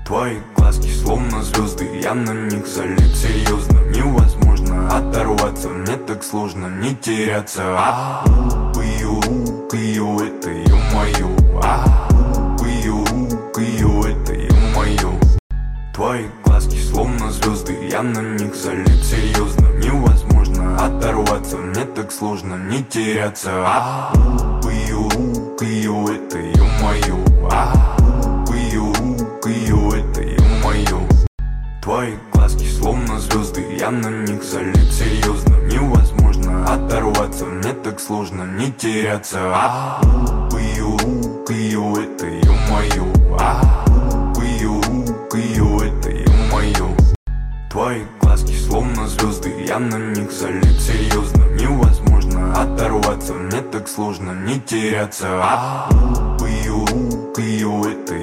Твои глазки словно звезды, я на них залип серьезно. Невозможно оторваться, мне так сложно не теряться. Кыю, кыю, это ё-моё. Кыю, кыю, это ё-моё. Твои глазки словно звезды, я на них залип серьезно. Невозможно оторваться, мне так сложно не теряться. Кыю, кыю, это ё-моё. Кыю, кыю, это ё-моё. Твои глазки словно звезды, я на них залип серьезно. Невозможно оторваться, мне так сложно не теряться. Кыю, кыю, это ё-моё. Кыю, кыю, это ё-моё. Твои глазки словно звезды, я на них залип серьезно. Невозможно оторваться, мне так сложно не теряться. Кыю, кыю, это